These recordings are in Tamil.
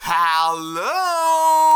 Hello.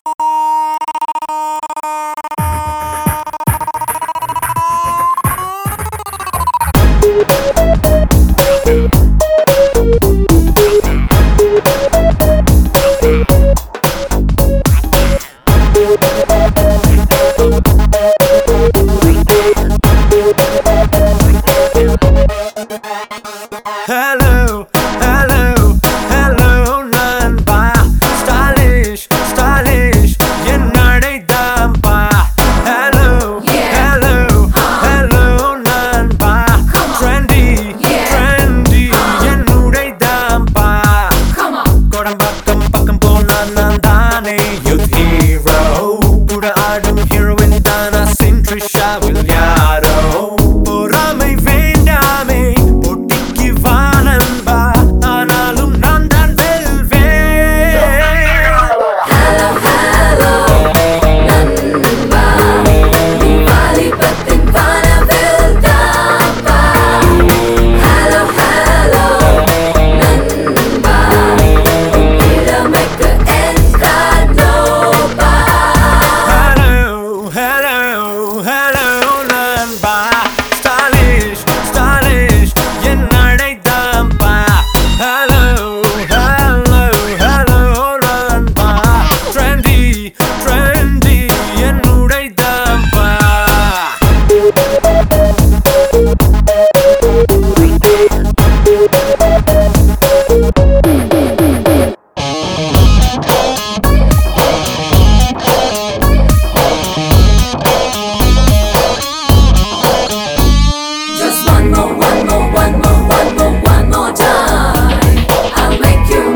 Hello, hello, hello, nanba. Stylish, stylish, yenadai dampa. Hello, hello, hello, nanba. Trendy, trendy, yenudai dampa. Kodambakam pakkam pona nandane youth hero. Kuda aadum heroine dana Trisha will yaro. Poramai vendame pottikki vaanamba aanalum naan dhaan velven. Hello, hello, nanba. Diwali pattin vaanavil daappa. Hello, hello, nanba. Ilamakku entradopa. Hello, hello, hello, nanba. Stylish, stylish, yenadai dampa. Hello, hello, hello, nanba. Trendy, trendy, yenudai dampa. Just one more time. I'll make you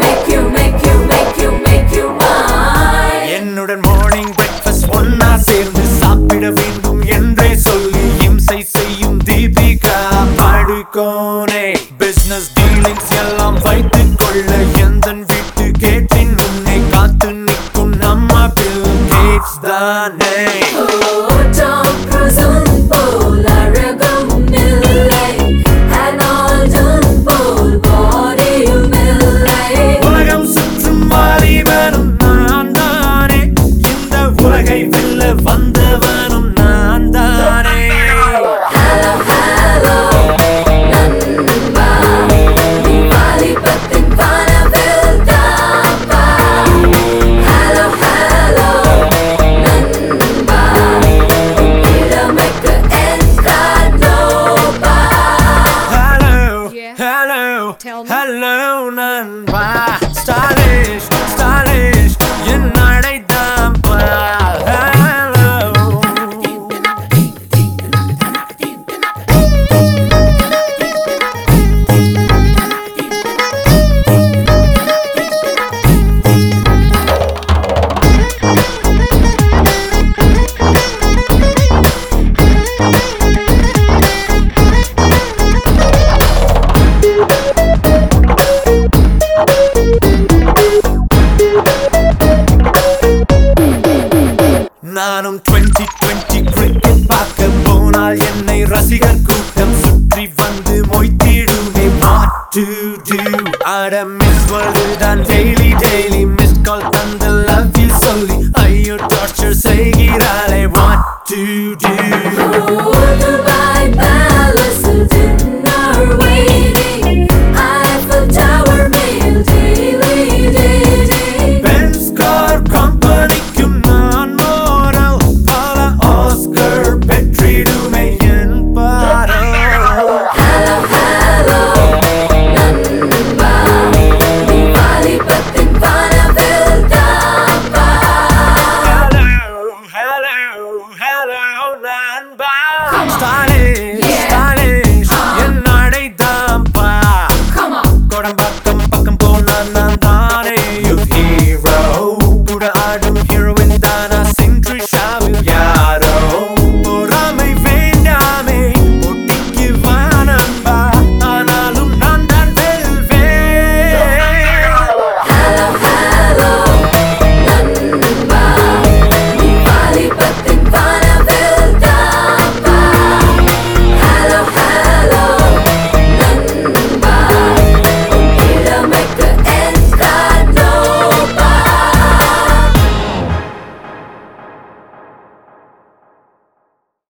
mine. என்னுடன் மார்னிங் பிரேக்ஃபாஸ்ட் ஒன்னா சேர்ந்து சாப்பிட வேண்டும் என்றே சொல்லி இம்சை செய்யும் தீபிகா படுகோனே. பிசினஸ் டீலிங்ஸ் எல்லாம் வைத்துக் கொள்ள எந்தன் வீட்டு கேட்டின் முன்னே காத்து நிற்கும் நம்ம பில் கேட்ஸ் தானே. Oh, Tom Cruise போல் அழகும் இல்லை. Arnold போல் பாடியும் இல்லை. உலகம் சுற்றும் வாலிபனும் நான் தானே, இந்த உலகை வெல்ல வந்தவனும் நான் தானே. Hello, hello, nanba. Diwali pattin vaanavil daappa. Hello, hello, nanba. Ilamakku entradopa. Hello, Yeah. hello, Tell me. hello, nanba. Stylish, stylish, yenadai dampa. Hello. நானும் 2020 கிரிக்கெட் பார்க்க போனால் என்னை ரசிகர் கூட்டம் சுற்றி வந்து மொய்த்திடுமே. What to do? அட மிஸ் வேர்ல்டு தான் டெய்லி